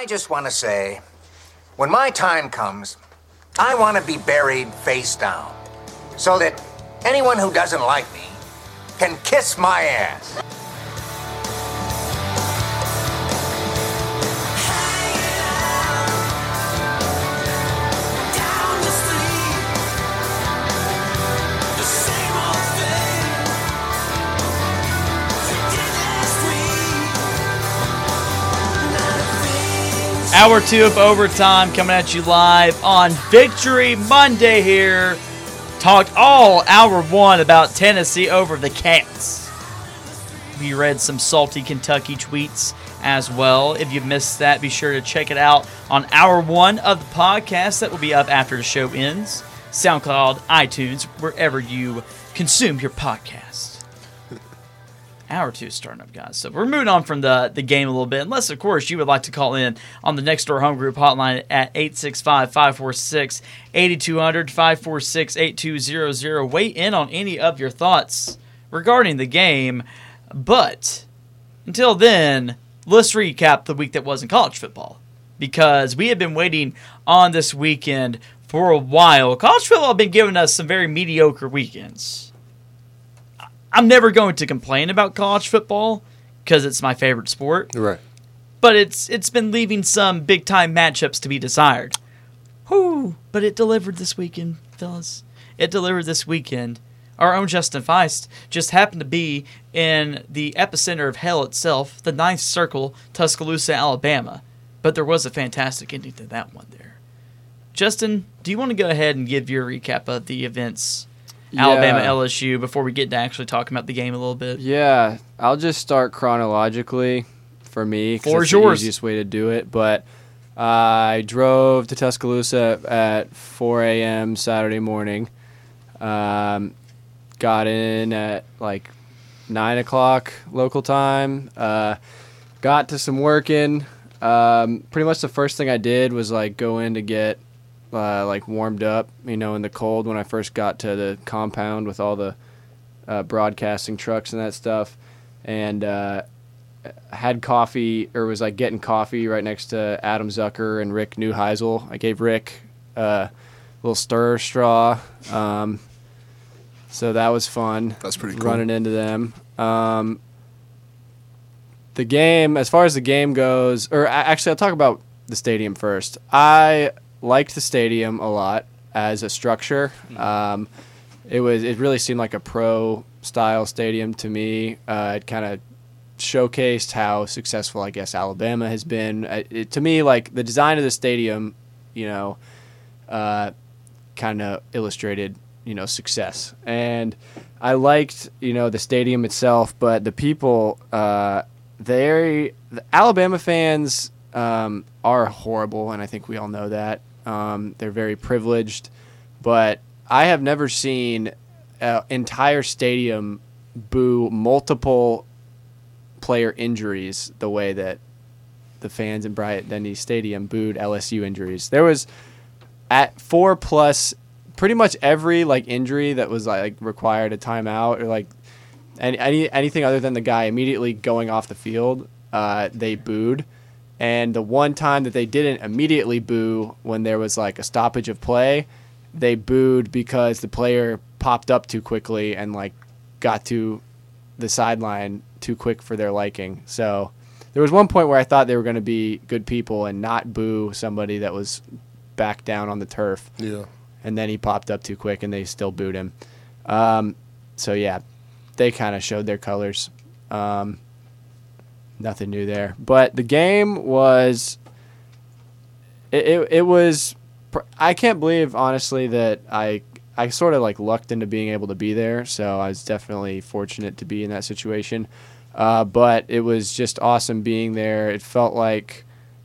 just want to say, when my time comes, I want to be buried face down, so that anyone who doesn't like me can kiss my ass. Hour 2 of Overtime coming at you live on Victory Monday here. Talked all hour 1 about Tennessee over the Cats. We read some salty Kentucky tweets as well. If you missed that, be sure to check it out on hour 1 of the podcast. That will be up after the show ends. SoundCloud, iTunes, wherever you consume your podcast. Hour 2 is starting up, guys. So we're moving on from the game a little bit. Unless, of course, you would like to call in on the Next Door Home Group hotline at 865-546-8200, 546-8200. Weigh in on any of your thoughts regarding the game. But until then, let's recap the week that was in college football. Because we have been waiting on this weekend for a while. College football has been giving us some very mediocre weekends. I'm never going to complain about college football because it's my favorite sport. Right. But it's been leaving some big-time matchups to be desired. Whew. But it delivered this weekend, fellas. It delivered this weekend. Our own Justin Feist just happened to be in the epicenter of hell itself, the ninth circle, Tuscaloosa, Alabama. But there was a fantastic ending to that one there. Justin, do you want to go ahead and give your recap of the events Alabama, LSU, before we get to actually talking about the game a little bit? Yeah, I'll just start chronologically for me because it's the easiest way to do it. But I drove to Tuscaloosa at 4 a.m. Saturday morning. Got in at like 9 o'clock local time. Got to some work in. Pretty much the first thing I did was like go in to get warmed up, in the cold when I first got to the compound with all the broadcasting trucks and that stuff, and had coffee, or was getting coffee right next to Adam Zucker and Rick Neuheisel. I gave Rick a little stir straw, so that was fun. That's pretty cool. Running into them. The game, as far as the game goes, or actually I'll talk about the stadium first. I liked the stadium a lot as a structure. It really seemed like a pro style stadium to me. It kind of showcased how successful I guess Alabama has been. To me, like the design of the stadium, kind of illustrated success. And I liked the stadium itself, but the people, the Alabama fans are horrible, and I think we all know that. They're very privileged, but I have never seen an entire stadium boo multiple player injuries the way that the fans in Bryant-Denny Stadium booed LSU injuries. There was at 4+ pretty much every injury that was required a timeout or anything other than the guy immediately going off the field, they booed. And the one time that they didn't immediately boo when there was a stoppage of play, they booed because the player popped up too quickly and got to the sideline too quick for their liking. So there was one point where I thought they were going to be good people and not boo somebody that was back down on the turf. Yeah. And then he popped up too quick and they still booed him. So yeah, they kind of showed their colors. Nothing new there. But the game was it was I can't believe honestly that I sort of lucked into being able to be there, so I was definitely fortunate to be in that situation. But it was just awesome being there. It felt like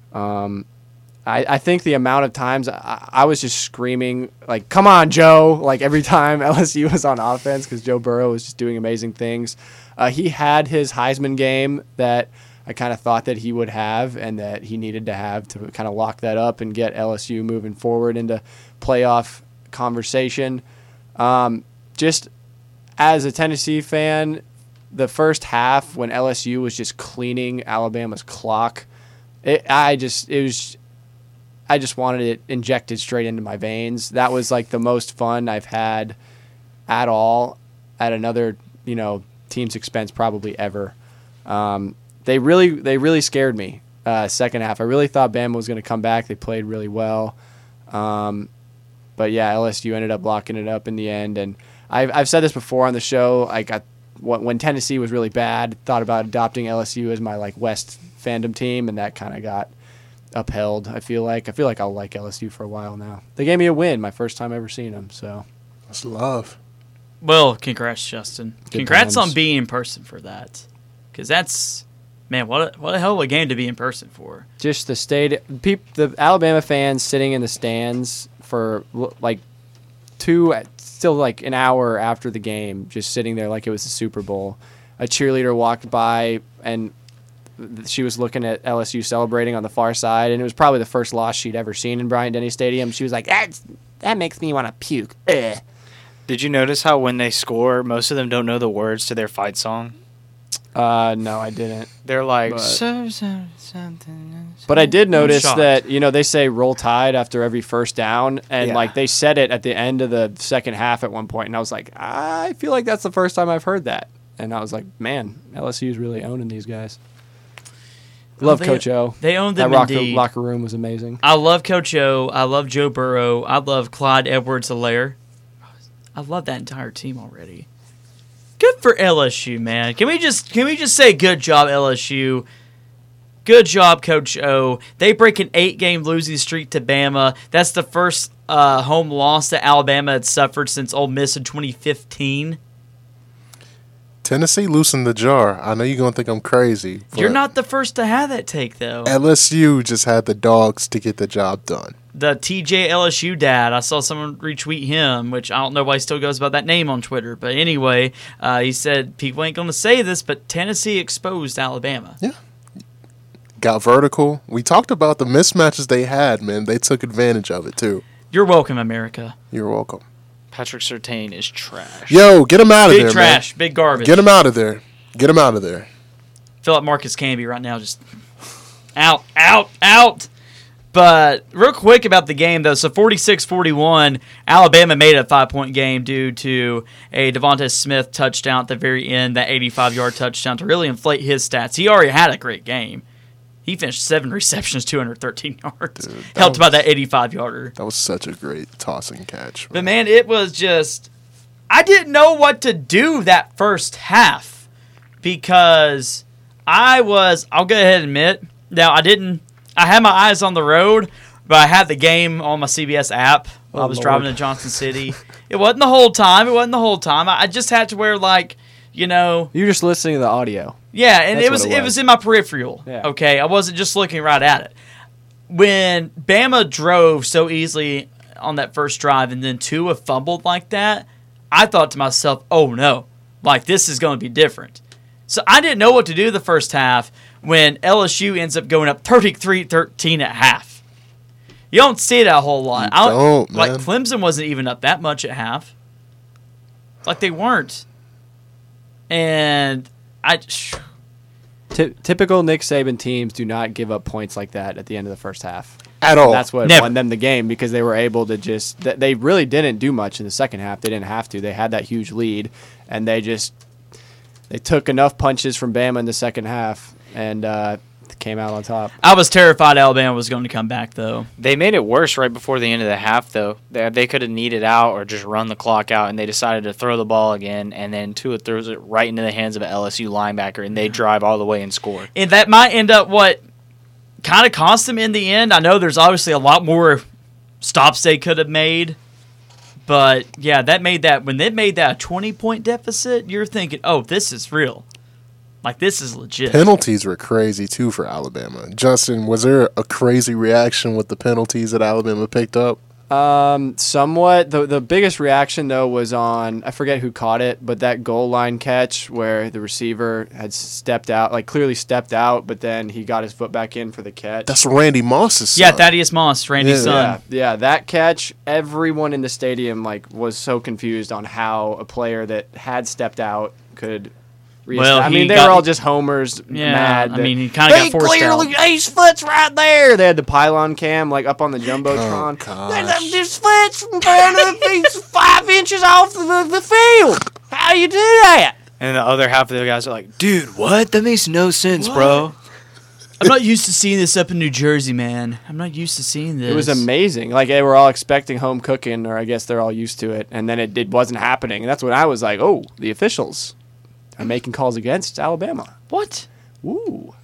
I think the amount of times I was just screaming come on Joe, every time LSU was on offense, because Joe Burrow was just doing amazing things. He had his Heisman game that I kind of thought that he would have and that he needed to have to kind of lock that up and get LSU moving forward into playoff conversation. Just as a Tennessee fan, the first half when LSU was just cleaning Alabama's clock, I just wanted it injected straight into my veins. That was like the most fun I've had at all at another, team's expense probably ever. They really scared me. Second half, I really thought Bama was going to come back. They played really well. But yeah, LSU ended up locking it up in the end. And I've said this before on the show. When Tennessee was really bad, thought about adopting LSU as my West fandom team, and that kind of got upheld. I feel like I'll like LSU for a while now. They gave me a win, my first time ever seeing them. So that's love. Well, congrats, Justin. Good Congrats times. on being in person for that, because that's, man, what a hell of a game to be in person for. Just the Alabama fans sitting in the stands for still an hour after the game, just sitting there like it was the Super Bowl. A cheerleader walked by and she was looking at LSU celebrating on the far side, and it was probably the first loss she'd ever seen in Bryant-Denny Stadium. She was like, that makes me want to puke. Ugh. Did you notice how when they score, most of them don't know the words to their fight song? No, I didn't. They're like, But I did notice shocked. that, they say roll tide after every first down, and Yeah. they said it at the end of the second half at one point, and I was like, I feel like that's the first time I've heard that. And I was like, man, LSU's really owning these guys. Love Coach O. They owned That them indeed. locker room was amazing. I love Coach O. I love Joe Burrow. I love Clyde Edwards-Helaire. I love that entire team already. Good for LSU, man. Can we just say good job, LSU? Good job, Coach O. They break an 8-game losing streak to Bama. That's the first home loss that Alabama had suffered since Ole Miss in 2015. Tennessee loosened the jar. I know you're going to think I'm crazy. You're but not the first to have that take, though. LSU just had the dogs to get the job done. The TJ LSU dad, I saw someone retweet him, which I don't know why he still goes by that name on Twitter. But anyway, he said, people ain't going to say this, but Tennessee exposed Alabama. Yeah. Got vertical. We talked about the mismatches they had, man. They took advantage of it, too. You're welcome, America. You're welcome. Patrick Surtain is trash. Yo, get him out of Big there, trash, man. big garbage. Get him out of there. Get him out of there. Feel like Marcus Camby right now, just out. But real quick about the game, though. So 46-41, Alabama made it a 5-point game due to a Devontae Smith touchdown at the very end, that 85-yard touchdown to really inflate his stats. He already had a great game. He finished 7 receptions, 213 yards. Dude, Helped by that 85-yarder. That was such a great tossing catch. But, man, it was just – I didn't know what to do that first half because I'll go ahead and admit, now I had my eyes on the road, but I had the game on my CBS app while I was driving to Johnson City. It wasn't the whole time. I just had to wear, You're just listening to the audio. yeah, and That's it was what it was. in my peripheral. Yeah. Okay, I wasn't just looking right at it. When Bama drove so easily on that first drive, and then Tua fumbled like that, I thought to myself, "Oh no, this is going to be different." So I didn't know what to do the first half when LSU ends up going up 33-13 at half. You don't see that a whole lot. You don't, man. Clemson wasn't even up that much at half. They weren't. And Typical Nick Saban teams do not give up points like that at the end of the first half. At all. That's what Never. won them the game because they were able to they really didn't do much in the second half. They didn't have to. They had that huge lead, and they took enough punches from Bama in the second half and came out on top. I was terrified Alabama was going to come back, though. They made it worse right before the end of the half, though. They could have kneaded out or just run the clock out, and they decided to throw the ball again, and then Tua throws it right into the hands of an LSU linebacker, and they drive all the way and score. And that might end up what kind of cost them in the end. I know there's obviously a lot more stops they could have made. But, yeah, when they made that a 20-point deficit, you're thinking, oh, this is real. This is legit. Penalties were crazy, too, for Alabama. Justin, was there a crazy reaction with the penalties that Alabama picked up? Somewhat. The biggest reaction, though, was on, I forget who caught it, but that goal line catch where the receiver had stepped out, clearly stepped out, but then he got his foot back in for the catch. That's Randy Moss's son. Yeah, Thaddeus Moss, Randy's son. Yeah, that catch, everyone in the stadium was so confused on how a player that had stepped out could Well, I he mean, they got- were all just homers, Yeah, mad. I mean, he kinda got forced clearly, out. His foot's right there. They had the pylon cam like up on the jumbotron. Oh, gosh. His foot's in front of he's 5 inches off the field. How you do that? And the other half of the guys are like, dude, what? That makes no sense, bro. I'm not used to seeing this up in New Jersey, man. I'm not used to seeing this. It was amazing. Like they were all expecting home cooking, or I guess they're all used to it, and then it wasn't happening. And that's when I was like, oh, the officials are making calls against Alabama. What? Ooh.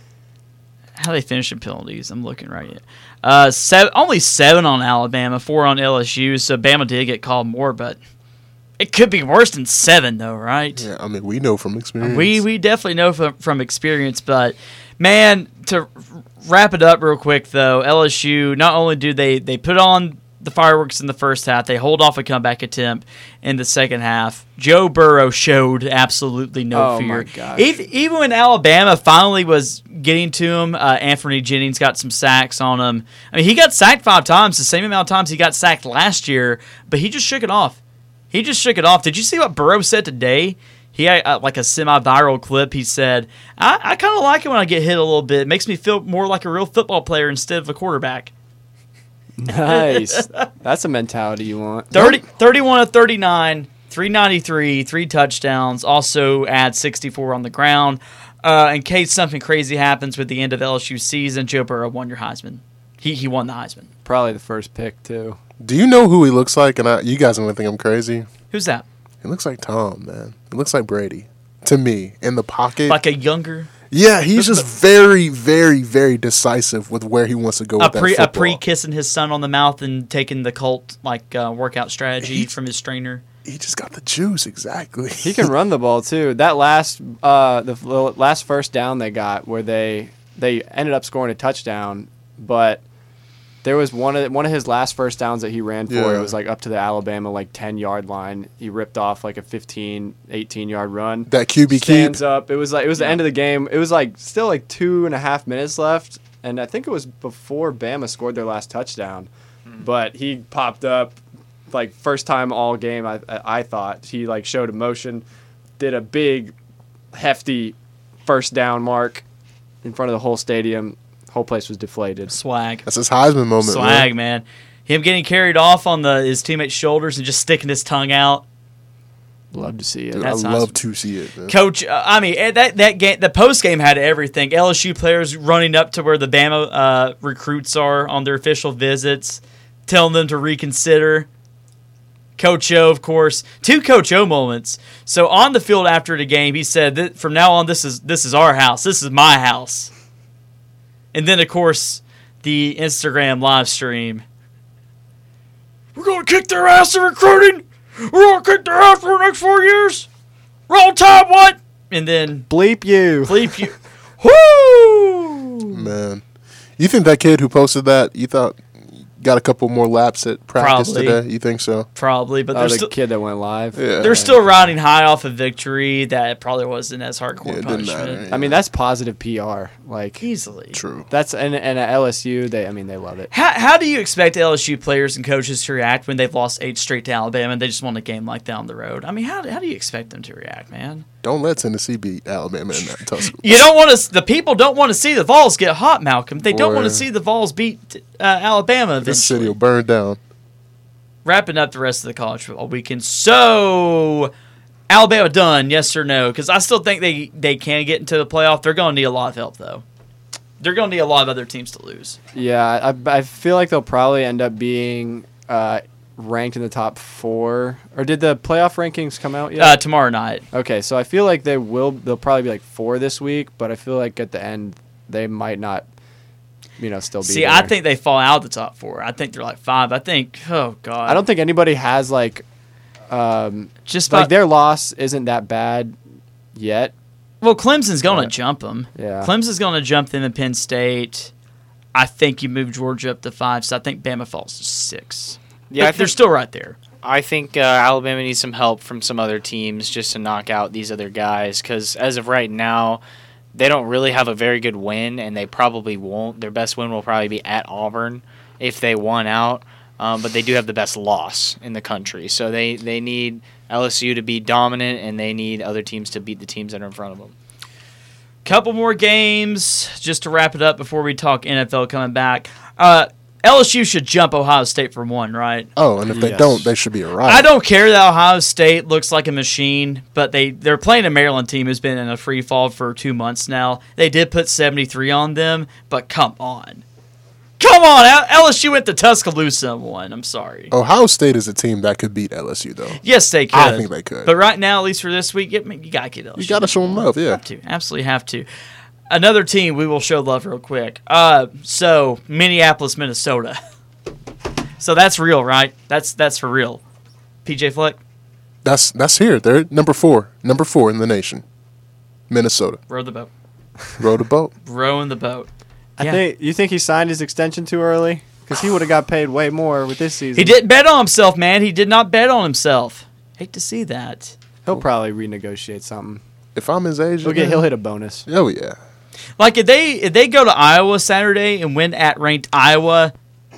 How they finish in penalties? I'm looking right at. Only 7 on Alabama, 4 on LSU. So Bama did get called more, but it could be worse than 7, though, right? Yeah, I mean, we know from experience. We definitely know from experience, but man, to wrap it up real quick though, LSU not only do they put on the fireworks in the first half, they hold off a comeback attempt in the second half. Joe Burrow showed absolutely no Oh, fear. my gosh. Even when Alabama finally was getting to him, Anthony Jennings got some sacks on him. I mean, he got sacked 5 times, the same amount of times he got sacked last year, but he just shook it off. Did you see what Burrow said today? He had like a semi-viral clip. He said, I kind of like it when I get hit a little bit. It makes me feel more like a real football player instead of a quarterback. Nice. That's a mentality you want. 31 of 39, 393, 3 touchdowns. Also add 64 on the ground. In case something crazy happens with the end of LSU season, Joe Burrow won your Heisman. He won the Heisman. Probably the first pick too. Do you know who he looks like? And you guys are going to think I'm crazy. Who's that? He looks like Tom, man. He looks like Brady. To me, in the pocket. Like a younger, Yeah, he's just very, very, very decisive with where he wants to go with that a football. pre-kissing his son on the mouth and taking the cult workout strategy He- from his trainer. He just got the juice, exactly. He can run the ball too. That last the last first down they got where they ended up scoring a touchdown, but there was one of his last first downs that he ran for. Yeah. It was like up to the Alabama 10-yard line. He ripped off like a 15, 18-yard run. That QB Stands keep. up. It was the end of the game. It was still 2.5 minutes left, and I think it was before Bama scored their last touchdown. But he popped up first time all game. I thought he showed emotion, did a big, hefty first down mark in front of the whole stadium. Whole place was deflated. Swag. That's his Heisman moment, Swag, man. Him getting carried off on his teammate's shoulders and just sticking his tongue out. Love to see it. Dude, That's I love awesome. to see it, man. Coach, that game, the post game had everything. LSU players running up to where the Bama recruits are on their official visits, telling them to reconsider. Coach O, of course, 2 Coach O moments. So on the field after the game, he said that from now on, this is our house. This is my house. And then, of course, the Instagram live stream. We're going to kick their ass in recruiting. We're going to kick their ass for the next 4 years. Roll Tide, what? And then Bleep you. bleep you. Woo! Man. You think that kid who posted that, you thought got a couple more laps at practice Probably. today? You think so? Probably, but The they're still kid that went live. Yeah. they're still riding high off of victory. That probably wasn't as hardcore Yeah, it didn't punishment. matter. I mean, that's positive PR. Easily. True. That's and at LSU, they love it. How do you expect LSU players and coaches to react when they've lost 8 straight to Alabama and they just won a game like that on the road? I mean, how do you expect them to react, man? Don't let Tennessee beat Alabama in that tussle. You don't want to. The people don't want to see the Vols get hot, Malcolm. They don't Boy. want to see the Vols beat Alabama This city eventually. will burn down. Wrapping up the rest of the college football weekend. So, Alabama done? Yes or no? Because I still think they can get into the playoff. They're going to need a lot of help, though. They're going to need a lot of other teams to lose. Yeah, I feel like they'll probably end up being ranked in the top 4. Or did the playoff rankings come out yet? Tomorrow night. Okay, so I feel like they'll probably be 4 this week, but I feel like at the end they might not, still be See, there. I think they fall out of the top 4. I think they're 5. I think, oh, God. I don't think anybody has Just their loss isn't that bad yet. Well, Clemson's going to Yeah. jump them. Yeah. Clemson's going to jump them in Penn State. I think you move Georgia up to 5, so I think Bama falls to 6. Yeah, But they're still right there. I think Alabama needs some help from some other teams just to knock out these other guys because as of right now, they don't really have a very good win, and they probably won't. Their best win will probably be at Auburn if they won out, but they do have the best loss in the country. So they need LSU to be dominant, and they need other teams to beat the teams that are in front of them. Couple more games just to wrap it up before we talk NFL coming back. LSU should jump Ohio State for 1, right? Oh, and if they don't, they should be a rival. I don't care that Ohio State looks like a machine, but they're playing a Maryland team who's been in a free fall for 2 months now. They did put 73 on them, but come on. Come on, LSU went to Tuscaloosa and won. I'm sorry. Ohio State is a team that could beat LSU, though. Yes, they could. I think they could. But right now, at least for this week, you got to get LSU. You got to show them love, yeah. Have to. Absolutely have to. Another team we will show love real quick. So, Minneapolis, Minnesota. So that's real, right? That's for real. PJ Fleck? That's here. They're number 4 in the nation. Minnesota. Row the boat. Row the boat. Rowing the boat. You think he signed his extension too early? Because he would have got paid way more with this season. He didn't bet on himself, man. He did not bet on himself. Hate to see that. He'll probably renegotiate something. If I'm his agent, He'll hit a bonus. Oh yeah. Like if they go to Iowa Saturday and win at ranked Iowa,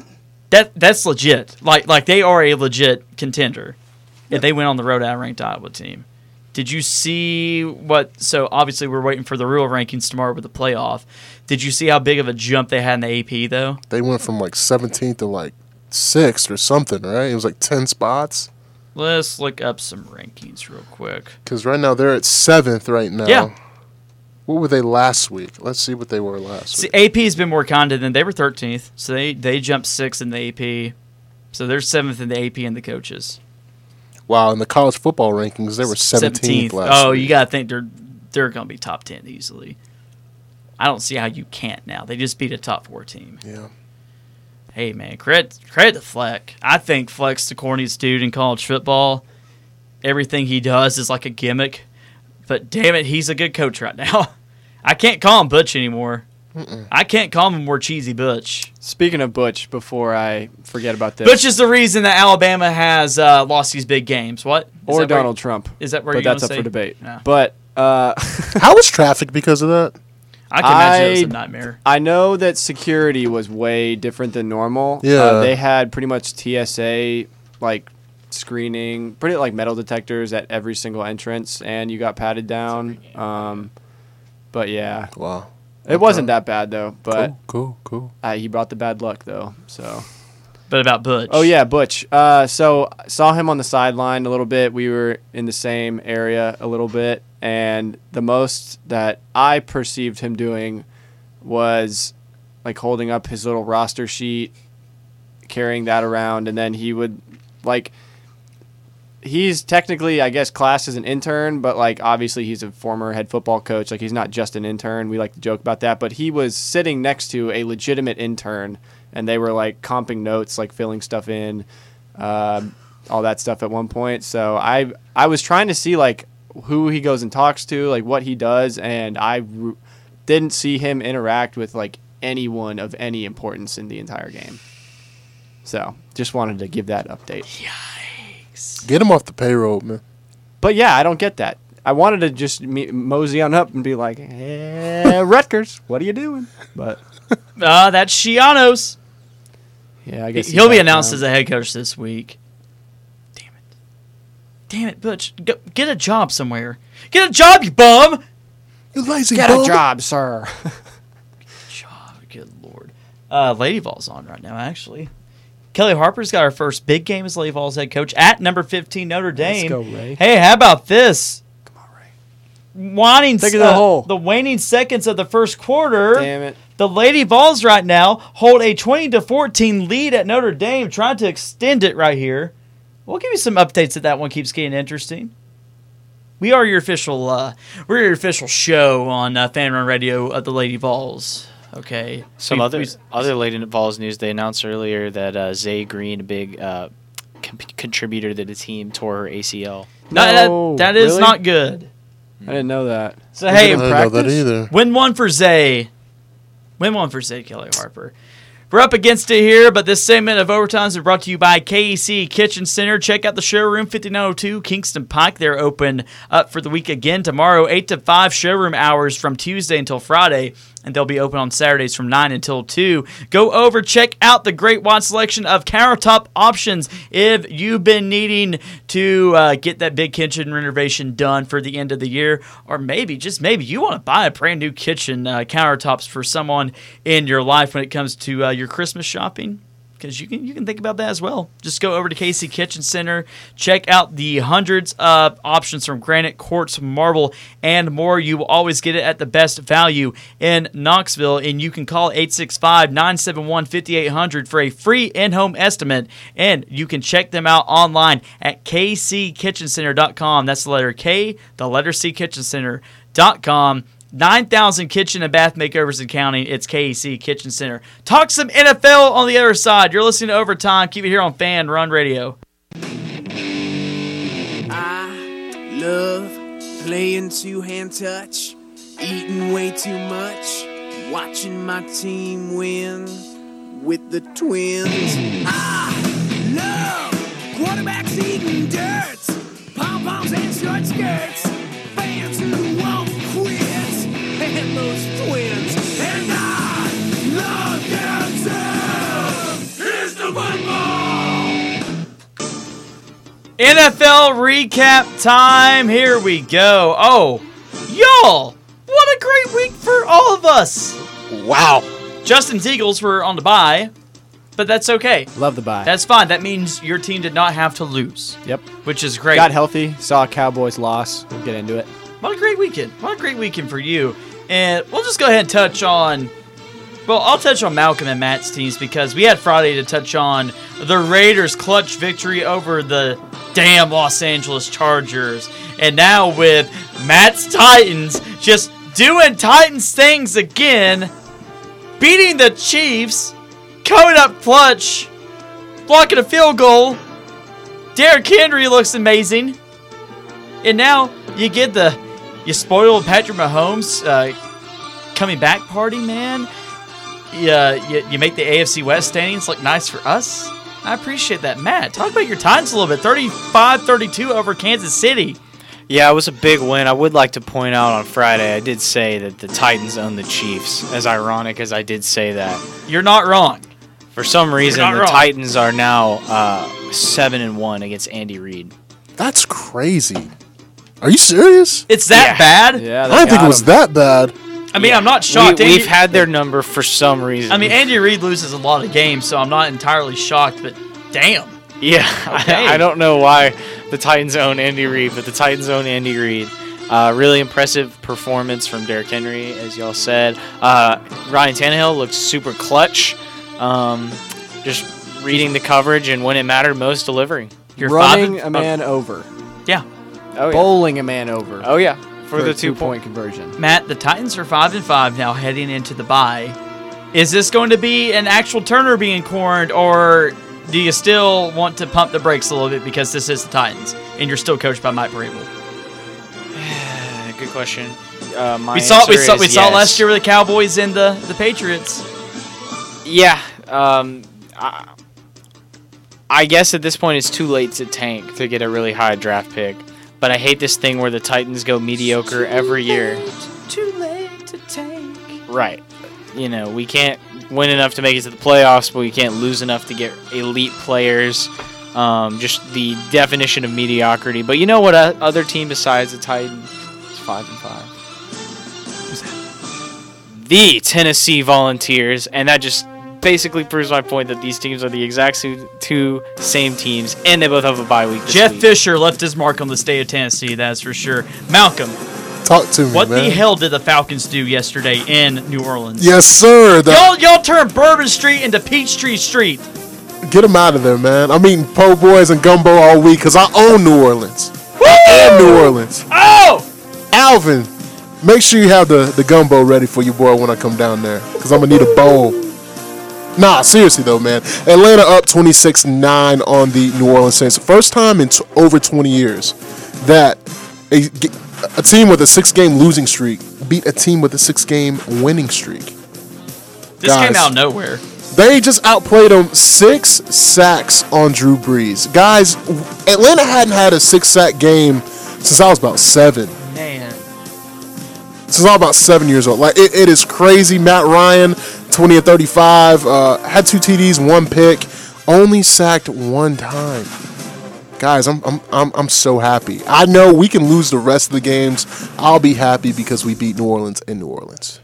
that's legit. Like they are a legit contender. If they win on the road at a ranked Iowa team. Did you see what? So obviously we're waiting for the real rankings tomorrow with the playoff. Did you see how big of a jump they had in the AP though? They went from like 17th to like 6th or something, right? It was like 10 spots. Let's look up some rankings real quick. Because right now they're at 7th right now. Yeah. What were they last week? Let's see what they were last week. AP has been more content than they were 13th, so they jumped 6th in the AP. So they're 7th in the AP and the coaches. Wow, in the college football rankings, they were 17th last Oh, week. you got to think they're going to be top 10 easily. I don't see how you can't now. They just beat a top 4 team. Yeah. Hey, man, credit to Fleck. I think Fleck's the corniest dude in college football. Everything he does is like a gimmick. But damn it, he's a good coach right now. I can't call him Butch anymore. I can't call him more cheesy Butch. Speaking of Butch, before I forget about this. Butch is the reason that Alabama has lost these big games. What? Or Donald Trump. Is that where but you're that's up say? for debate. No. But How was traffic because of that? I can imagine it was a nightmare. I know that security was way different than normal. Yeah. They had pretty much TSA screening, pretty like metal detectors at every single entrance, and you got patted down. But yeah. Wow. It wasn't that bad though, but Cool. he brought the bad luck though. So. But about Butch. Oh yeah, Butch. So saw him on the sideline a little bit. We were in the same area a little bit, and the most that I perceived him doing was like holding up his little roster sheet, carrying that around, and then he would he's technically, I guess, classed as an intern, but obviously he's a former head football coach. He's not just an intern. We like to joke about that, but he was sitting next to a legitimate intern, and they were comping notes, filling stuff in, all that stuff at one point. So I was trying to see who he goes and talks to, what he does, and I didn't see him interact with anyone of any importance in the entire game. So just wanted to give that update. Get him off the payroll, man. But yeah, I don't get that. I wanted to just mosey on up and be like, hey, Rutgers, what are you doing? But that's Shianos. yeah, I guess He'll be announced as a head coach this week. Damn it, Butch. Get a job somewhere. Get a job, you bum! You lazy Get bum. a job, sir. Job, good lord. Lady Vols on right now, actually. Kelly Harper's got her first big game as Lady Vols head coach at number 15 Notre Dame. Let's go, Ray. Hey, how about this? Come on, Ray. Take it to the hole. The waning seconds of the first quarter. Damn it. The Lady Vols right now hold a 20-14 lead at Notre Dame, trying to extend it right here. We'll give you some updates if that one keeps getting interesting. We are your official, we're your official show on Fan Run Radio of the Lady Vols. Okay. Some other Lady Vols news. They announced earlier that Zay Green, a big contributor to the team, tore her ACL. No, that is really? not good. I didn't know that. So Was hey, it in I didn't know that practice? either. win one for Zay. Win one for Zay, Kelly Harper. We're up against it here, but this segment of Overtimes is brought to you by KEC Kitchen Center. Check out the showroom, 5902 Kingston Pike. They're open up for the week again tomorrow, 8 to 5 showroom hours from Tuesday until Friday. and they'll be open on Saturdays from 9 until 2. Go over, check out the great wide selection of countertop options if you've been needing to get that big kitchen renovation done for the end of the year, or maybe, just maybe, you want to buy a brand new kitchen countertops for someone in your life when it comes to your Christmas shopping. Because you can think about that as well. Just go over to KC Kitchen Center. Check out the hundreds of options from granite, quartz, marble, and more. You will always get it at the best value in Knoxville. And you can call 865-971-5800 for a free in-home estimate. And you can check them out online at kckitchencenter.com. That's the letter K, the letter C, kitchencenter.com. 9,000 kitchen and bath makeovers and counting. It's KEC Kitchen Center. Talk some NFL on the other side. You're listening to Overtime. Keep it here on Fan Run Radio. I love playing two-hand touch, eating way too much, watching my team win with the Twins. I love quarterbacks eating dirt, pom-poms and short skirts, fans who won't quit. And those Twins, and I love them too. Here's the football. NFL recap time. Here we go. Oh, y'all, what a great week for all of us. Wow. Justin's Eagles were on the bye, but that's okay. Love the bye. That's fine. That means your team did not have to lose. Yep. Which is great. Got healthy. Saw a Cowboys loss. We'll get into it. What a great weekend. What a great weekend for you. And we'll just go ahead and touch on, well, I'll touch on Malcolm and Matt's teams because we had Friday to touch on the Raiders' clutch victory over the damn Los Angeles Chargers. And now with Matt's Titans just doing Titans things again, beating the Chiefs, coming up clutch, blocking a field goal. Derrick Henry looks amazing. And now you get you spoiled Patrick Mahomes coming back party, man. You make the AFC West standings look nice for us. I appreciate that. Matt, talk about your Titans a little bit. 35-32 over Kansas City. Yeah, it was a big win. I would like to point out on Friday, I did say that the Titans own the Chiefs, as ironic as I did say that. You're not wrong. For some reason, the wrong. Titans are now 7-1 against Andy Reid. That's crazy. Are you serious? It's that bad? Yeah, I didn't think it was that bad. I mean, I'm not shocked. We've had their number for some reason. I mean, Andy Reid loses a lot of games, so I'm not entirely shocked, but damn. Yeah, Okay. I don't know why the Titans own Andy Reid, but the Titans own Andy Reid. Really impressive performance from Derrick Henry, as y'all said. Ryan Tannehill looked super clutch. Just reading the coverage and when it mattered most, delivering. You're running a man over. Yeah. Oh, yeah. Bowling a man over. Oh, yeah. For the a 2-point conversion. Matt, the Titans are 5-5 now heading into the bye. Is this going to be an actual Turner being cornered, or do you still want to pump the brakes a little bit because this is the Titans and you're still coached by Mike Vrabel? Good question. We saw it last year with the Cowboys and the Patriots. Yeah. I guess at this point it's too late to tank to get a really high draft pick. But I hate this thing where the Titans go mediocre every year. Too late to tank. Right. You know, we can't win enough to make it to the playoffs, but we can't lose enough to get elite players. Just the definition of mediocrity. But you know what other team besides the Titans is 5-5? Who's that? The Tennessee Volunteers. And that just basically proves my point that these teams are the exact two same teams, and they both have a bye week this Jeff week. Fisher left his mark on the state of Tennessee, that's for sure. Malcolm, Talk to me, what man. the hell did the Falcons do yesterday in New Orleans? Yes, sir. Y'all turned Bourbon Street into Peachtree Street. Get them out of there, man. I'm eating po' boys and gumbo all week because I own New Orleans. And New Orleans. Oh! Alvin, make sure you have the gumbo ready for your boy when I come down there because I'm going to need a bowl. Nah, seriously though, man. Atlanta up 26-9 on the New Orleans Saints. First time in over 20 years that a team with a 6-game losing streak beat a team with a 6-game winning streak. This came out of nowhere. They just outplayed them. 6 sacks on Drew Brees. Guys, Atlanta hadn't had a 6-sack game since I was about 7. Man. This is all about 7 years old. Like it is crazy. Matt Ryan, 20 of 35, had 2 TDs, 1 pick, only sacked 1 time. Guys, I'm so happy. I know we can lose the rest of the games. I'll be happy because we beat New Orleans in New Orleans.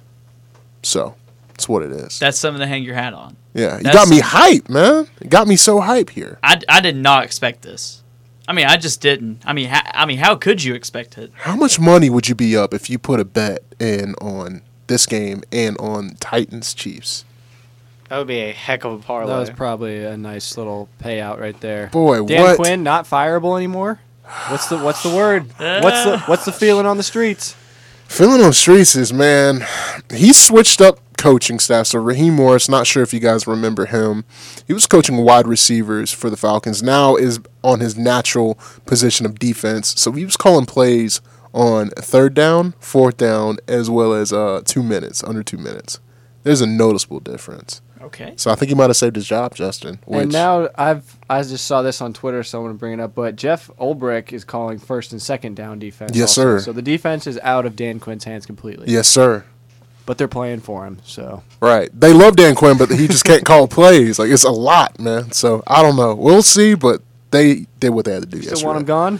So that's what it is. That's something to hang your hat on. Yeah, you got me hyped, man. You got me so hyped here. I did not expect this. I mean, I just didn't. I mean, how could you expect it? How much money would you be up if you put a bet in on this game and on Titans Chiefs? That would be a heck of a parlay. That was probably a nice little payout right there. Boy, Dan what? Quinn not fireable anymore? What's the word? What's the feeling on the streets? Feeling on the streets is, man, he switched up coaching staff. So Raheem Morris, not sure if you guys remember him. He was coaching wide receivers for the Falcons. Now is on his natural position of defense. So he was calling plays on 3rd down, 4th down, as well as 2 minutes, under 2 minutes. There's a noticeable difference. Okay. So I think he might have saved his job, Justin. And now I just saw this on Twitter, so I want to bring it up. But Jeff Ulbrich is calling 1st and 2nd down defense. Yes, also. sir. So the defense is out of Dan Quinn's hands completely. Yes, sir. But they're playing for him. So Right. They love Dan Quinn, but he just can't call plays. Like, it's a lot, man. So I don't know. We'll see, but they did what they had to do yesterday. still want him gone?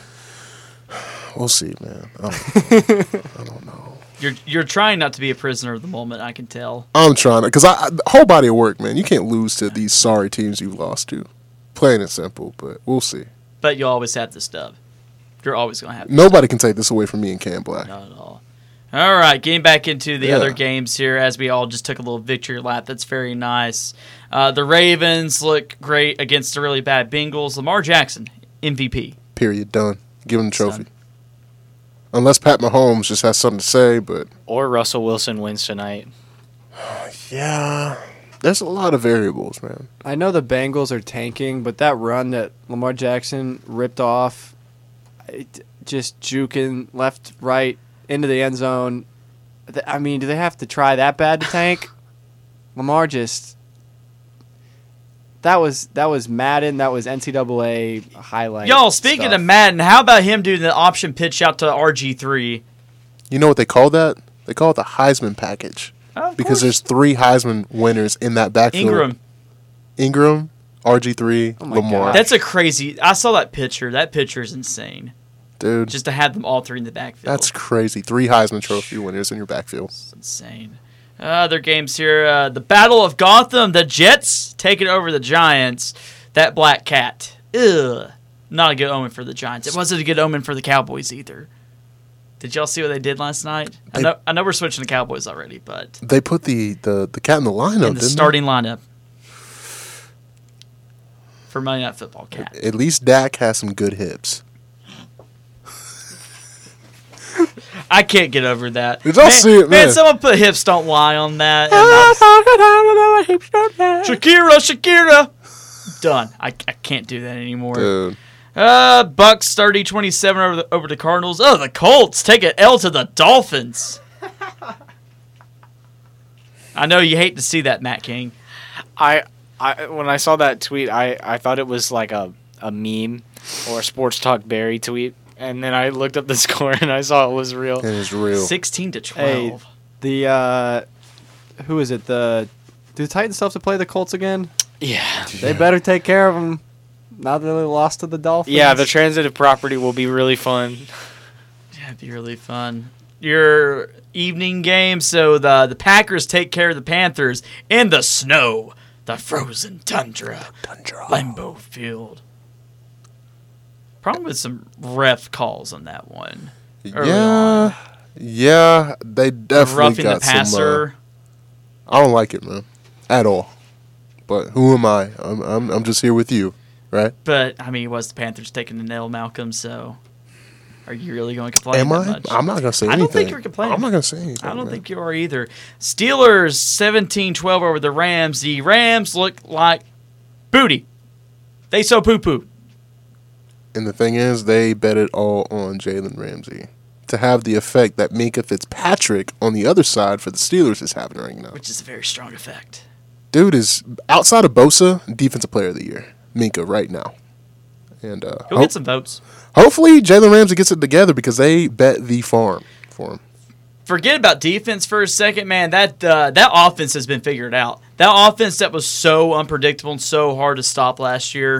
We'll see, man. I don't know. You're trying not to be a prisoner of the moment, I can tell. I'm trying to, because the whole body of work, man. You can't lose to these sorry teams you've lost to. Plain and simple, but we'll see. But you'll always have this dub. You're always going to have this Nobody can take this away from me and Cam Black. Not at all. All right, getting back into the Yeah. other games here as we all just took a little victory lap. That's very nice. The Ravens look great against the really bad Bengals. Lamar Jackson, MVP. Period. Done. Give him the trophy. Son. Unless Pat Mahomes just has something to say, but Or Russell Wilson wins tonight. yeah, there's a lot of variables, man. I know the Bengals are tanking, but that run that Lamar Jackson ripped off, just juking left, right, into the end zone. I mean, do they have to try that bad to tank? Lamar just... That was Madden. That was NCAA highlight. Y'all, speaking stuff. of Madden, how about him doing the option pitch out to RG3? You know what they call that? They call it the Heisman package. Oh, of Because course. there's 3 Heisman winners in that backfield. Ingram, RG3, Oh my Lamar. God. That's a crazy... I saw that picture. That picture is insane. Dude, Just to have them all 3 in the backfield. that's crazy. 3 Heisman Trophy winners in your backfield. It's insane. Other games here. The Battle of Gotham. The Jets taking over the Giants. That black cat. Ugh. Not a good omen for the Giants. It wasn't a good omen for the Cowboys either. Did y'all see what they did last night? I know we're switching to Cowboys already, but They put the cat in the lineup, in the didn't starting lineup for Monday Night Football, cat. they? At least Dak has some good hips. I can't get over that. Did y'all see it, man? Someone put hips don't lie on that. Shakira. Done. I can't do that anymore. Dude. Bucks 30-27 over the Cardinals. Oh, the Colts take an L to the Dolphins. I know you hate to see that, Matt King. I when I saw that tweet, I thought it was like a meme or a Sports Talk Barry tweet, and then I looked up the score and I saw it was real. It is real. 16-12. Hey, who is it? Do the Titans still have to play the Colts again? Yeah. They better take care of them. Now that they lost to the Dolphins. Yeah, the transitive property will be really fun. Yeah, it'd be really fun. Your evening game, so the Packers take care of the Panthers in the snow. The frozen tundra. Lambeau Field. Probably with some ref calls on that one. Early on. Yeah, they definitely Roughing got the passer. I don't like it, man, at all. But who am I? I'm just here with you, right? But, I mean, it was the Panthers taking the nail, Malcolm, so are you really going to complain Am that I? much? I'm not gonna say I anything. don't think you're complaining. I'm not gonna say anything. I don't man. think you are either. Steelers 17-12 over the Rams. The Rams look like booty. They so poo-poo. And the thing is, they bet it all on Jalen Ramsey to have the effect that Minka Fitzpatrick on the other side for the Steelers is having right now. Which is a very strong effect. Dude is, outside of Bosa, Defensive Player of the Year. Minka right now. And He'll get some votes. hopefully Jalen Ramsey gets it together because they bet the farm for him. forget about defense for a second, man. That offense has been figured out. That offense that was so unpredictable and so hard to stop last year.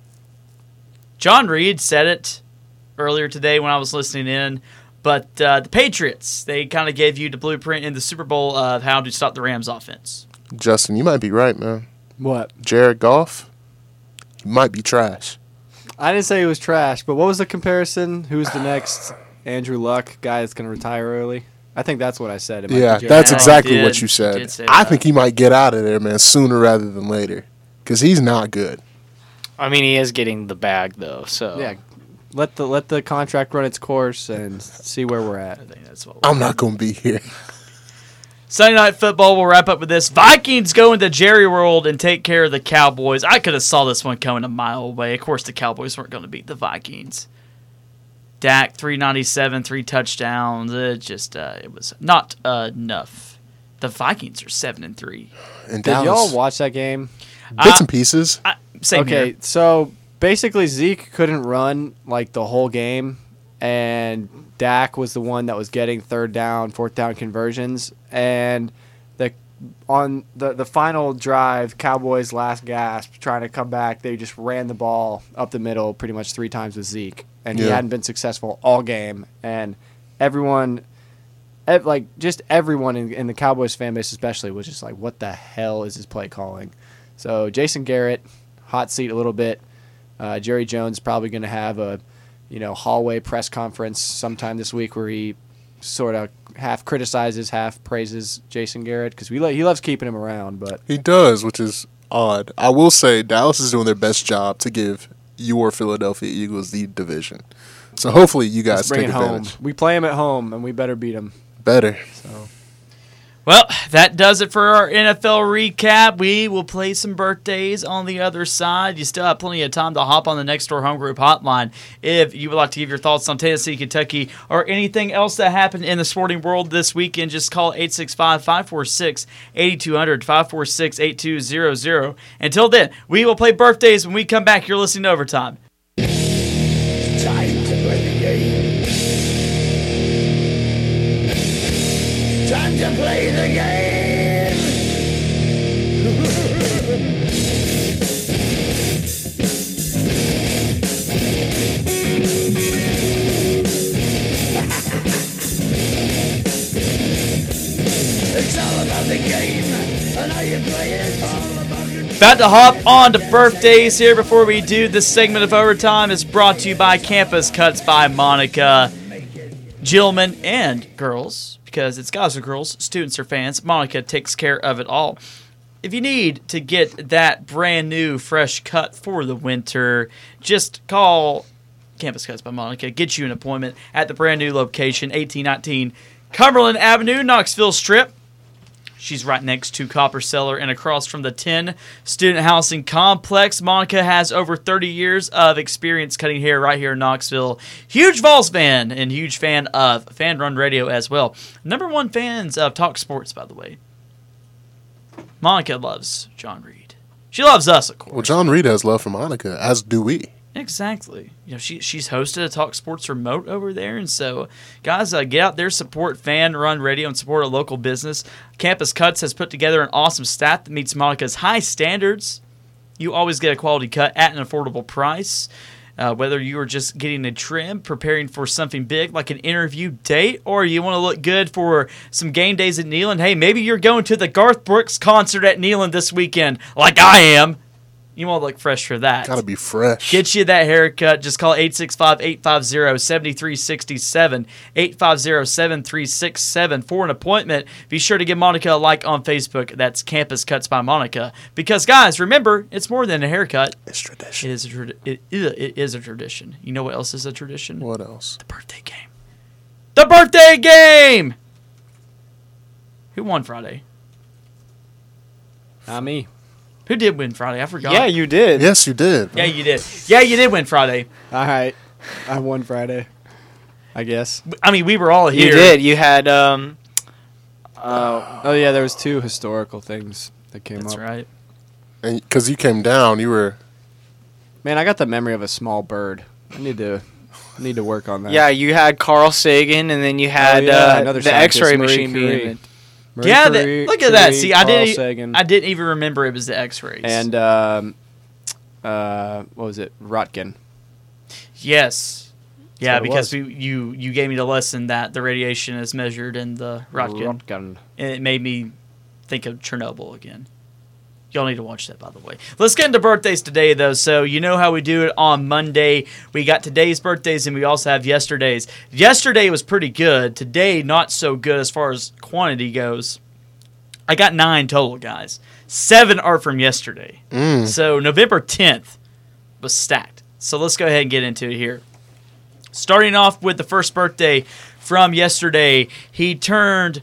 John Reed said it earlier today when I was listening in, but the Patriots, they kind of gave you the blueprint in the Super Bowl of how to stop the Rams offense. Justin, you might be right, man. What? Jared Goff, he might be trash. I didn't say he was trash, but what was the comparison? Who's the next Andrew Luck guy that's going to retire early? I think that's what I said. It might Yeah, be Jared that's Goff. exactly did. what you You said. did say I that. think he might get out of there, man, sooner rather than later, because he's not good. I mean, he is getting the bag though, so Yeah, let the contract run its course and see where we're at. I think that's what I'm not going to be here. Sunday Night Football, we'll wrap up with this. Vikings go into Jerry World and take care of the Cowboys. I could have saw this one coming a mile away. Of course, the Cowboys weren't going to beat the Vikings. Dak, 397, 3 touchdowns. It was not enough. The Vikings are 7-3. And Did Dallas, y'all watch that game? bits and pieces. Same Okay, here. so basically Zeke couldn't run like the whole game, and Dak was the one that was getting third down, fourth down conversions, and on the final drive, Cowboys' last gasp, trying to come back, they just ran the ball up the middle pretty much 3 times with Zeke, and he Yeah. hadn't been successful all game, and everyone in the Cowboys fan base especially was just like, what the hell is his play calling? So Jason Garrett, hot seat a little bit. Jerry Jones probably going to have a hallway press conference sometime this week where he sort of half criticizes, half praises Jason Garrett because he loves keeping him around. But He does, which is odd. I will say Dallas is doing their best job to give your Philadelphia Eagles the division. So hopefully you guys let's bring take it home. advantage. We play him at home, and we better beat him. Better. Well, that does it for our NFL recap. We will play some birthdays on the other side. You still have plenty of time to hop on the Next Door Home Group hotline if you would like to give your thoughts on Tennessee, Kentucky, or anything else that happened in the sporting world this weekend. Just call 865-546-8200, 546-8200. Until then, we will play birthdays when we come back. You're listening to Overtime. Time to play the game. Time to play the game. It's all about the game, and how you play it. It's all about your About to hop on to birthdays here before we do this segment of Overtime. Is brought to you by Campus Cuts by Monica. Gentlemen and girls, because it's guys or girls, students or fans, Monica takes care of it all. If you need to get that brand new fresh cut for the winter, just call Campus Cuts by Monica. Get you an appointment at the brand new location, 1819 Cumberland Avenue, Knoxville Strip. She's right next to Copper Cellar and across from the 10 student housing complex. Monica has over 30 years of experience cutting hair right here in Knoxville. Huge Vols fan and huge fan of Fan Run Radio as well. #1 fans of Talk Sports, by the way. Monica loves John Reed. She loves us, of course. Well, John Reed has love for Monica, as do we. Exactly. She's hosted a Talk Sports remote over there, and so guys, get out there, support Fan Run Radio, and support a local business. Campus Cuts has put together an awesome staff that meets Monica's high standards. You always get a quality cut at an affordable price. Whether you are just getting a trim, preparing for something big like an interview date, or you want to look good for some game days at Neyland. Hey, maybe you're going to the Garth Brooks concert at Neyland this weekend, like I am. You want to look fresh for that. Gotta be fresh. Get you that haircut. Just call 865-850-7367, 850-7367 for an appointment. Be sure to give Monica a like on Facebook. That's Campus Cuts by Monica. Because, guys, remember, it's more than a haircut. It's tradition. It is a tradition. You know what else is a tradition? What else? The birthday game. The birthday game! Who won Friday? Not me. Who did win Friday? I forgot. Yeah, you did. Yes, you did. Yeah, you did. Yeah, you did win Friday. All right. I won Friday, I guess. I mean, we were all here. you did. You had Oh, yeah, there was 2 historical things that came That's up. right. And because you came down, you were. Man, I got the memory of a small bird. I need to Need to work on that. Yeah, you had Carl Sagan, and then you had another the scientist, X-ray Marie machine being Curie. invented. Marie Yeah, Curie, look at that. Curie, See, I Carl didn't. Sagan. I didn't even remember it was the X-rays. And what was it? Röntgen. yes, yeah, what it because was. you gave me the lesson that the radiation is measured in the Röntgen, Röntgen. and it made me think of Chernobyl again. Y'all need to watch that, by the way. Let's get into birthdays today, though. So you know how we do it on Monday. We got today's birthdays, and we also have yesterday's. Yesterday was pretty good. Today, not so good as far as quantity goes. I got 9 total, guys. 7 are from yesterday. So November 10th was stacked. So let's go ahead and get into it here. Starting off with the first birthday from yesterday. He turned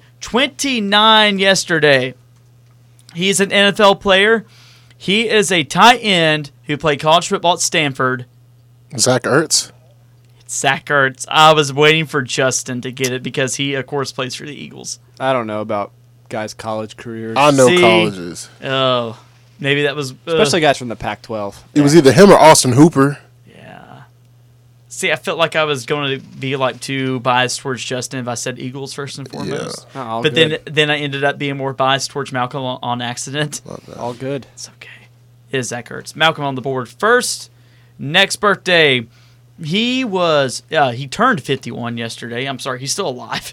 29 yesterday. He's an NFL player. He is a tight end who played college football at Stanford. Zach Ertz. Zach Ertz. I was waiting for Justin to get it because he, of course, plays for the Eagles. I don't know about guys' college careers. I know See? colleges. Oh, maybe that was... Especially guys from the Pac-12. It was either him or Austin Hooper. Yeah. See, I felt like I was going to be like too biased towards Justin if I said Eagles first and foremost. Oh, all But good. then I ended up being more biased towards Malcolm on accident. all good. It's okay. It is Zach Ertz. Malcolm on the board first. Next birthday, he turned 51 yesterday. I'm sorry, he's still alive.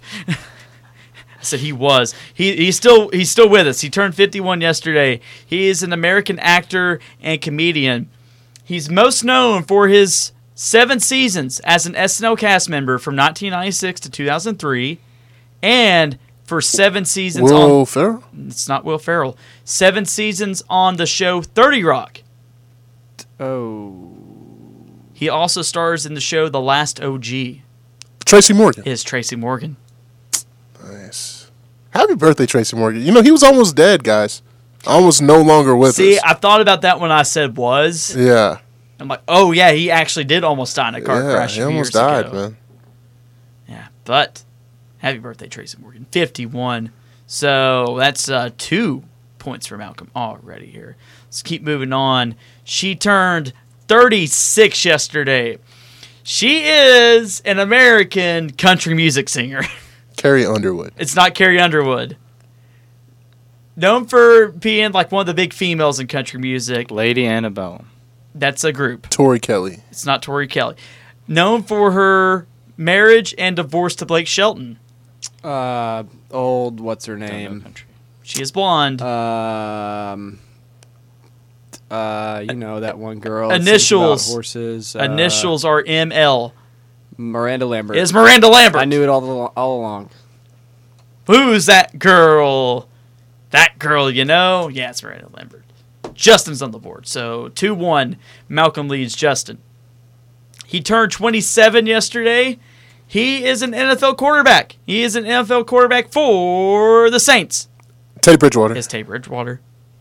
I said he was. He's still with us. He turned 51 yesterday. He is an American actor and comedian. He's most known for his 7 seasons as an SNL cast member from 1996 to 2003, and for 7 seasons Will Ferrell? It's not Will Ferrell. 7 seasons on the show 30 Rock. Oh. He also stars in the show The Last OG. Tracy Morgan. Is Tracy Morgan. Nice. Happy birthday, Tracy Morgan. You know, he was almost dead, guys. Almost no longer with See, us. I thought about that when I said was. Yeah. I'm like, oh, yeah, he actually did almost die in a car crash. He a few almost years died, ago. man. Yeah, but happy birthday, Tracy Morgan. 51. So that's 2 points for Malcolm already here. Let's keep moving on. She turned 36 yesterday. She is an American country music singer. Carrie Underwood. It's not Carrie Underwood. Known for being like one of the big females in country music. Lady Annabelle. That's a group. Tori Kelly. It's not Tori Kelly. Known for her marriage and divorce to Blake Shelton. Old, what's her name? She is blonde. You know that one girl. that sings Initials. about horses. Initials are ML. Miranda Lambert. Is Miranda Lambert. I knew it all along. Who's that girl? That girl, you know? Yeah, it's Miranda Lambert. Justin's on the board. So 2-1. Malcolm leads Justin. He turned 27 yesterday. He is an NFL quarterback. He is an NFL quarterback for the Saints. Teddy Bridgewater. It's Teddy Bridgewater.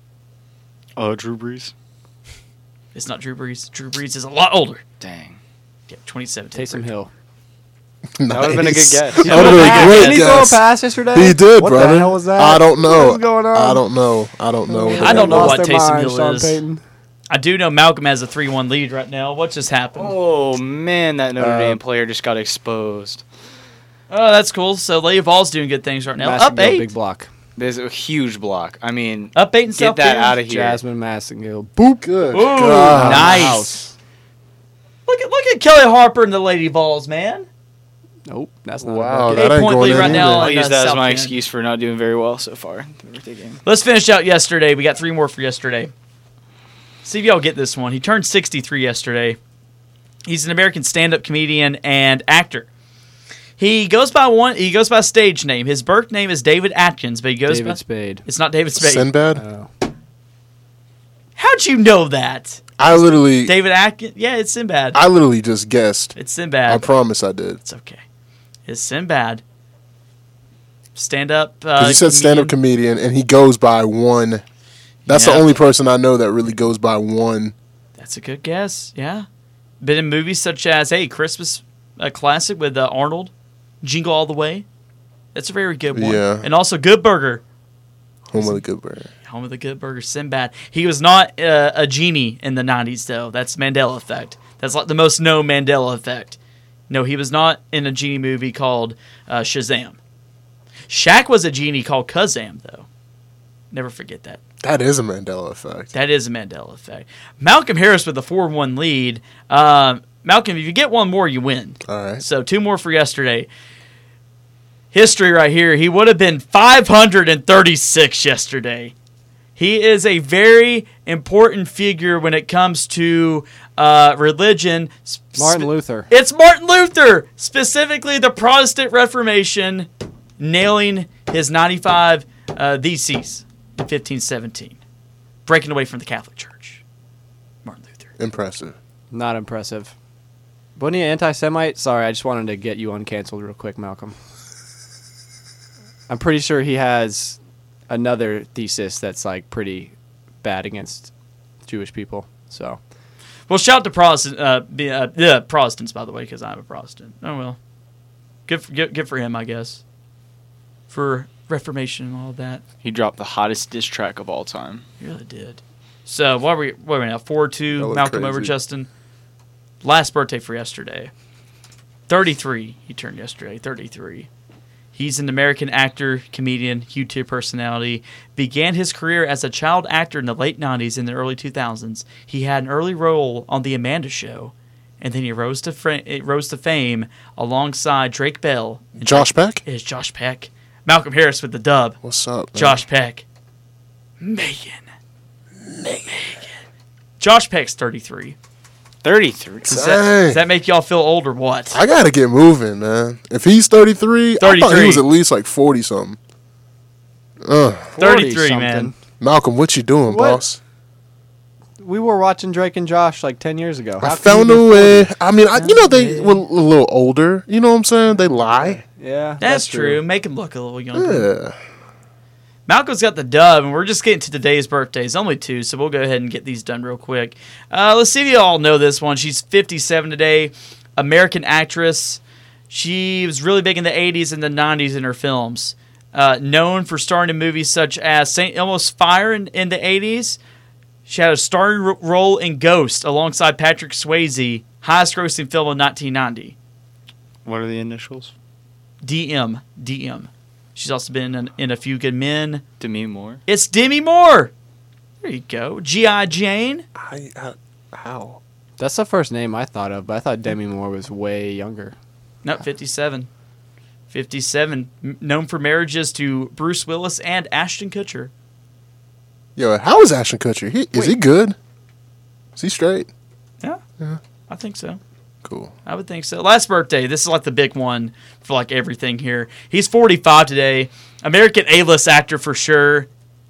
Drew Brees. It's not Drew Brees. Drew Brees is a lot older. Dang. Yeah, 27. Taysom Hill. Nice. That would have been a good guess. That would have been a great Didn't he throw a guess. pass yesterday? He did, what brother. the hell was that? I don't know. What is going on? I don't know. I don't know Lost what their Taysom mind, Hill Sean is. Payton. I do know Malcolm has a 3-1 lead right now. What just happened? Oh, man, that Notre Dame player just got exposed. Oh, that's cool. So Lady Vols doing good things right now. Up Massengill, 8. big block. There's a huge block. I mean, Up 8 in get South that Bend. out of here. Jasmine Massengill. Boop. Good Ooh, God. nice. Look at Kelly Harper and the Lady Vols, man. Nope, that's not Wow, a that ain't 8-point going lead in right now. either. I'll use that as South my Bend. excuse for not doing very well so far in the birthday game. Let's finish out yesterday. We got 3 more for yesterday. See if y'all get this one. He turned 63 yesterday. He's an American stand-up comedian and actor. He goes by a stage name. His birth name is David Atkins, but he goes by David Spade. It's not David Spade. Sinbad? Oh. How'd you know that? I literally David Atkins? Yeah, it's Sinbad. I literally just guessed. It's I Sinbad. promise I did. It's okay. It's Sinbad. Stand-up. Because he said stand-up comedian, and he goes by one. That's Yeah. the only person I know that really goes by one. That's a good guess. Yeah. Been in movies such as Christmas classic with Arnold, Jingle All the Way. That's a very good one. Yeah. And also Good Burger. Home of the Good Burger. Home of the Good Burger, Sinbad. He was not a genie in the 90s, though. That's Mandela Effect. That's like the most known Mandela Effect. No, he was not in a genie movie called Shazam. Shaq was a genie called Kazam, though. Never forget that. That is a Mandela effect. That is a Mandela effect. Malcolm Harris with the 4-1 lead. Malcolm, if you get one more, you win. All right. So 2 more for yesterday. History right here. He would have been 536 yesterday. He is a very important figure when it comes to religion. Martin Luther. It's Martin Luther, specifically the Protestant Reformation, nailing his 95 theses in 1517, breaking away from the Catholic Church. Martin Luther. Impressive. Not impressive. Wasn't he an anti-Semite? Sorry, I just wanted to get you uncanceled real quick, Malcolm. I'm pretty sure he has another thesis that's like pretty bad against Jewish people. So, well, shout out to Protestants, by the way, because I'm a Protestant. Oh well, good for him, I guess, for Reformation and all of that. He dropped the hottest diss track of all time. He really did. So what are we now? 4-2. Malcolm crazy. over Justin. Last birthday for yesterday. 33. He turned yesterday. 33. He's an American actor, comedian, YouTube personality. Began his career as a child actor in the late 90s and the early 2000s. He had an early role on The Amanda Show, and then he rose to fame alongside Drake Bell. Josh Peck? Is Josh Peck. Malcolm Harris with the dub. What's up, man? Josh Peck. Megan. Josh Peck's 33. 33. Does that make y'all feel old or what? I gotta get moving, man. If he's 33, I thought he 33. was at least like 40 something. 33, 40-something. man. Malcolm, what you doing, What? boss? We were watching Drake and Josh like 10 years ago. I How can found you a be way. 40? I mean, they were a little older. You know what I'm saying? They lie. Yeah, That's true. Make him look a little younger. Yeah. Malcolm's got the dub, and we're just getting to today's birthdays. Only 2, so we'll go ahead and get these done real quick. Let's see if you all know this one. She's 57 today. American actress. She was really big in the 80s and the 90s in her films. Known for starring in movies such as St. Elmo's Fire in the 80s. She had a starring role in Ghost alongside Patrick Swayze, highest grossing film in 1990. What are the initials? DM. She's also been in A Few Good Men. Demi Moore. It's Demi Moore. There you go. G.I. Jane. How? That's the first name I thought of, but I thought Demi Moore was way younger. No, 57. 57. Known for marriages to Bruce Willis and Ashton Kutcher. Yo, how is Ashton Kutcher? Is he good? Is he straight? Yeah, I think so. Cool. I would think so. Last birthday. This is like the big one for like everything here. He's 45 today. American A-list actor for sure.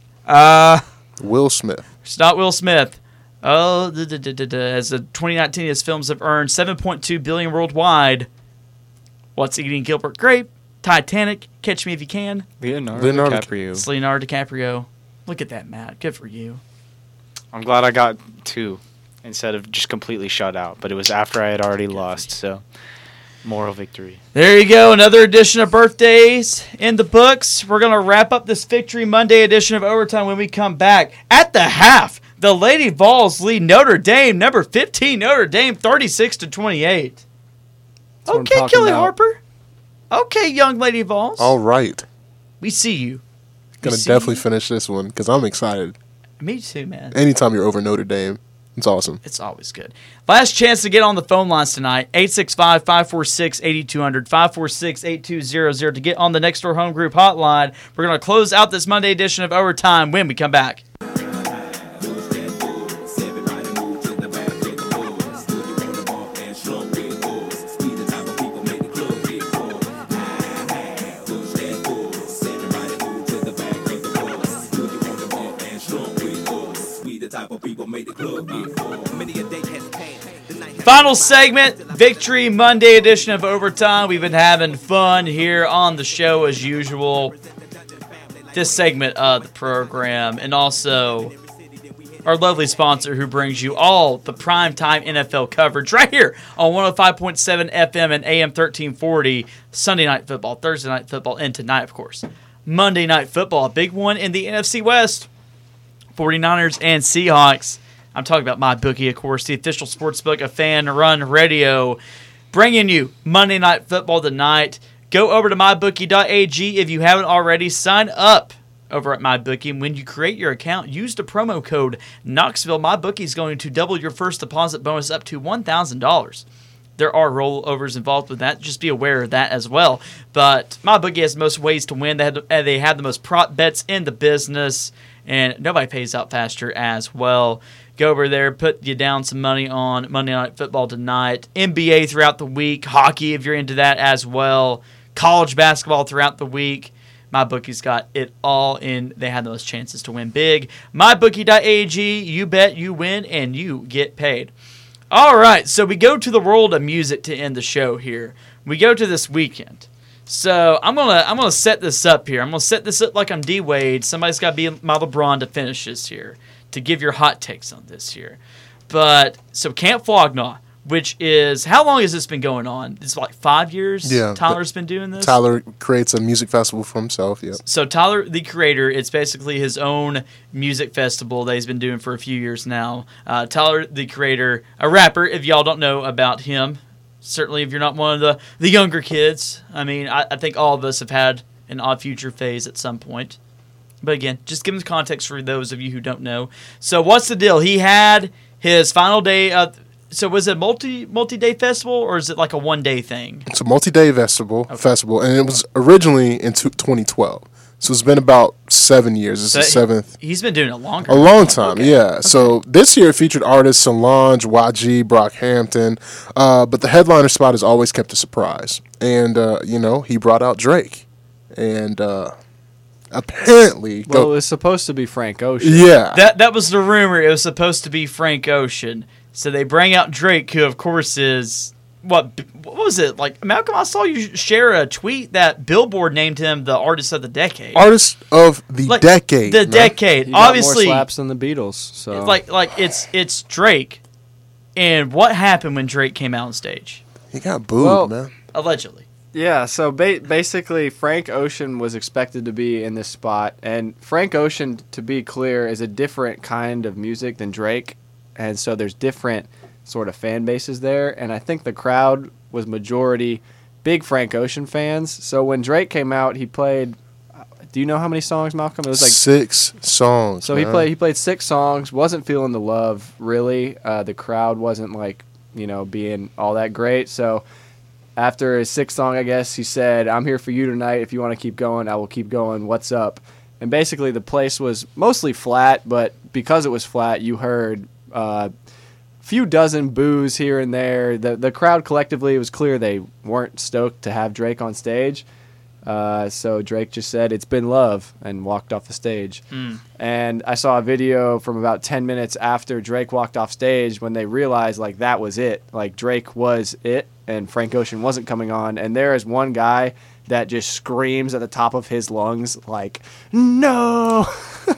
Will Smith. It's not Will Smith. Oh, as of 2019, his films have earned $7.2 billion worldwide. What's Eating Gilbert Grape? Titanic. Catch Me If You Can. Leonardo DiCaprio. It's Leonardo DiCaprio. Look at that, Matt. Good for you. I'm glad I got 2 instead of just completely shut out, but it was after I had already lost, so moral victory. There you go. Another edition of birthdays in the books. We're going to wrap up this Victory Monday edition of Overtime when we come back. At the half, the Lady Vols lead Notre Dame, number 15, Notre Dame, 36-28. That's what I'm Okay, talking Kelly about. Harper. Okay, young Lady Vols. All right. We see you. Gonna see definitely you. finish this one because I'm excited. Me too, man. Anytime you're over Notre Dame, it's awesome. It's always good. Last chance to get on the phone lines tonight. 865-546-8200, 546-8200 to get on the Next Door Home Group hotline. We're going to close out this Monday edition of Overtime when we come back. Final segment, Victory Monday edition of Overtime. We've been having fun here on the show as usual. This segment of the program, and also our lovely sponsor who brings you all the primetime NFL coverage right here on 105.7 FM and AM 1340. Sunday night football, Thursday night football, and tonight, of course, Monday night football. A big one in the NFC West. 49ers and Seahawks. I'm talking about MyBookie, of course, the official sportsbook of Fan Run Radio. bringing you Monday Night Football tonight. Go over to mybookie.ag if you haven't already. Sign up over at MyBookie. And when you create your account, use the promo code Knoxville. MyBookie is going to double your first deposit bonus up to $1,000. There are rollovers involved with that. Just be aware of that as well. But MyBookie has the most ways to win. They have the most prop bets in the business, and nobody pays out faster as well. Go over there, put you down some money on Monday Night Football tonight, NBA throughout the week, hockey if you're into that as well, college basketball throughout the week. MyBookie's got it all in. They have those chances to win big. MyBookie.ag, you bet, you win, and you get paid. All right, so we go to the world of music to end the show here. We go to this weekend. So I'm gonna set this up here. I'm gonna set this up like I'm D Wade. Somebody's got to be my LeBron to finish this here, to give your hot takes on this here. But so Camp Flog Gnaw, which is, how long has this been going on? It's like 5 years. Yeah, Tyler's been doing this. Tyler creates a music festival for himself. Yeah. So Tyler, the creator, it's basically his own music festival that he's been doing for a few years now. Tyler, the creator, a rapper. If y'all don't know about him, certainly if you're not one of the younger kids, I mean, I think all of us have had an Odd Future phase at some point. But again, just give them context for those of you who don't know. So what's the deal? He had his final day of. So was it a multi-day festival, or is it like a one-day thing? It's a multi-day festival, and it was originally in 2012. So it's been about 7 years. It's the seventh. He's been doing it longer. A long time, okay. Yeah. Okay. So this year it featured artists Solange, YG, Brockhampton, but the headliner spot has always kept a surprise. And, he brought out Drake. And apparently... Well, it was supposed to be Frank Ocean. Yeah. That was the rumor. It was supposed to be Frank Ocean. So they bring out Drake, who, of course, is... What was it? Like, Malcolm, I saw you share a tweet that Billboard named him the Artist of the Decade. Artist of the Decade. The decade. He got Obviously, more slaps than the Beatles. So it's Drake. And what happened when Drake came out on stage? He got booed, man. Allegedly. Yeah, so basically Frank Ocean was expected to be in this spot. And Frank Ocean, to be clear, is a different kind of music than Drake. And so there's different sort of fan bases there. And I think the crowd was majority big Frank Ocean fans. So when Drake came out, he played, do you know how many songs, Malcolm? It was like 6 songs. So man. he played 6 songs, wasn't feeling the love, really. The crowd wasn't being all that great. So after his 6th song, I guess, he said, "I'm here for you tonight. If you want to keep going, I will keep going. What's up?" And basically the place was mostly flat, but because it was flat, you heard few dozen boos here and there. The crowd collectively, it was clear they weren't stoked to have Drake on stage. So Drake just said, "It's been love," and walked off the stage. And I saw a video from about 10 minutes after Drake walked off stage when they realized that was it. Like Drake was it and Frank Ocean wasn't coming on. And there is one guy that just screams at the top of his lungs like, "No!"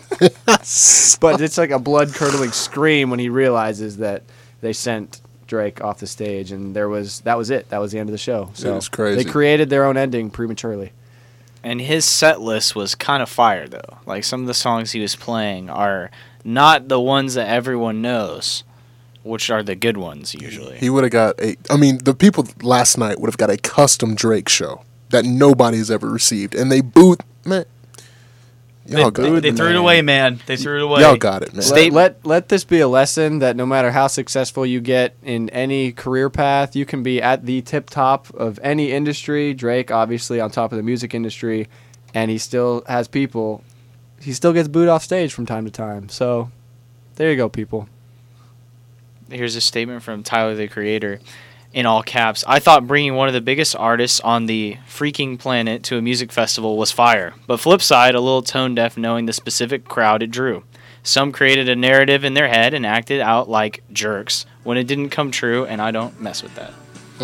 But it's like a blood-curdling scream when he realizes that they sent Drake off the stage, and that was it. That was the end of the show. So it was crazy. They created their own ending prematurely. And his set list was kind of fire, though. Like, some of the songs he was playing are not the ones that everyone knows, which are the good ones, usually. He would have got the people last night would have got a custom Drake show that nobody's ever received. And they booed, man. Y'all got it. They threw it away, man. They threw it away. Y'all got it, man. Let this be a lesson that no matter how successful you get in any career path, you can be at the tip top of any industry. Drake, obviously, on top of the music industry, and he still has people. He still gets booed off stage from time to time. So, there you go, people. Here's a statement from Tyler, the Creator. In all caps, "I thought bringing one of the biggest artists on the freaking planet to a music festival was fire. But flip side, a little tone deaf knowing the specific crowd it drew. Some created a narrative in their head and acted out like jerks when it didn't come true, and I don't mess with that."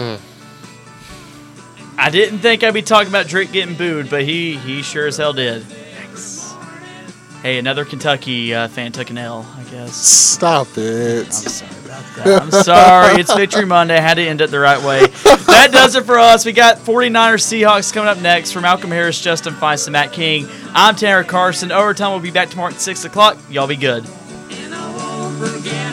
I didn't think I'd be talking about Drake getting booed, but he sure as hell did. Thanks. Hey, another Kentucky fan took an L, I guess. Stop it. I'm sorry about that. I'm sorry. It's Victory Monday. I had to end it the right way. That does it for us. We got 49ers Seahawks coming up next. For Malcolm Harris, Justin Feist, and Matt King, I'm Tanner Carson. Overtime will be back tomorrow at 6 o'clock. Y'all be good. And I won't forget